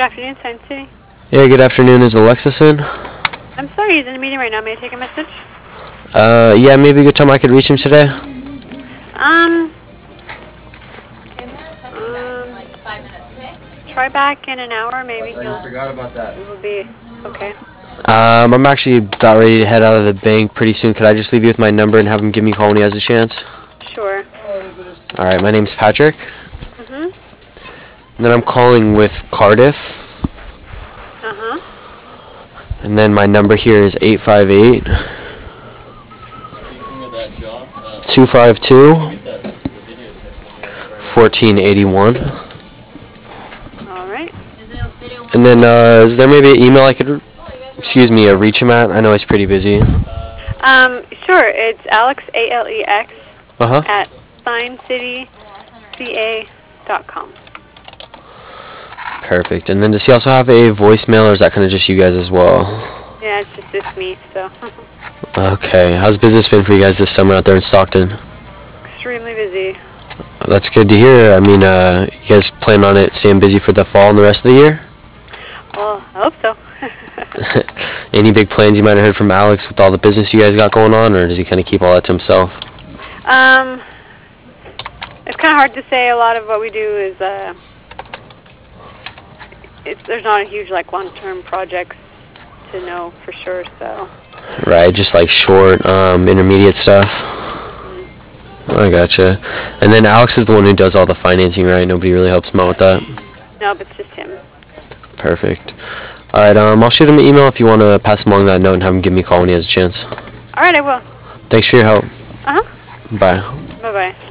afternoon, Science City. Yeah, good afternoon. Is Alexis in? I'm sorry, he's in a meeting right now. May I take a message? Yeah, maybe a good time I could reach him today. Try back in an hour, maybe. I just forgot about that. It will be okay. I'm actually about ready to head out of the bank pretty soon. Could I just leave you with my number and have him give me a call when he has a chance? Sure. All right, my name's Patrick. Mhm. And then I'm calling with Cardiff. Uh-huh. And then my number here is 858 252 1481. All right. And then is there maybe an email I could, reach him at? I know he's pretty busy. Sure. It's Alex, ALEX, Uh-huh. at SignCityCA.com. Perfect. And then does he also have a voicemail, or is that kind of just you guys as well? Yeah, it's just me, so. Okay. How's business been for you guys this summer out there in Stockton? Extremely busy. That's good to hear. I mean, you guys plan on it staying busy for the fall and the rest of the year? Well, I hope so. Any big plans you might have heard from Alex with all the business you guys got going on, or does he kind of keep all that to himself? It's kind of hard to say. A lot of what we do is, there's not a huge, long-term projects to know for sure, so. Right, just like short, intermediate stuff. I gotcha. And then Alex is the one who does all the financing, right? Nobody really helps him out with that? No, but it's just him. Perfect. All right, I'll shoot him an email if you want to pass along that note and have him give me a call when he has a chance. All right, I will. Thanks for your help. Uh-huh. Bye. Bye-bye.